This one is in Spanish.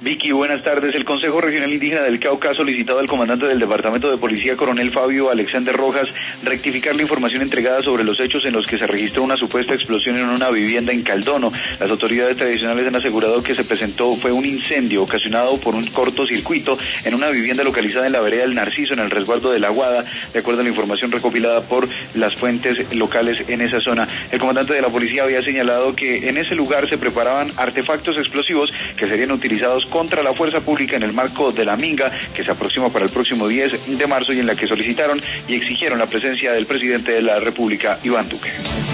Vicky, buenas tardes. El Consejo Regional Indígena del Cauca ha solicitado al comandante del Departamento de Policía, coronel Fabio Alexander Rojas, rectificar la información entregada sobre los hechos en los que se registró una supuesta explosión en una vivienda en Caldono. Las autoridades tradicionales han asegurado que se presentó fue un incendio ocasionado por un cortocircuito en una vivienda localizada en la vereda del Narciso, en el resguardo de la Aguada, de acuerdo a la información recopilada por las fuentes locales en esa zona. El comandante de la policía había señalado que en ese lugar se preparaban artefactos explosivos que serían utilizados contra la fuerza pública en el marco de la Minga, que se aproxima para el próximo 10 de marzo y en la que solicitaron y exigieron la presencia del presidente de la República, Iván Duque.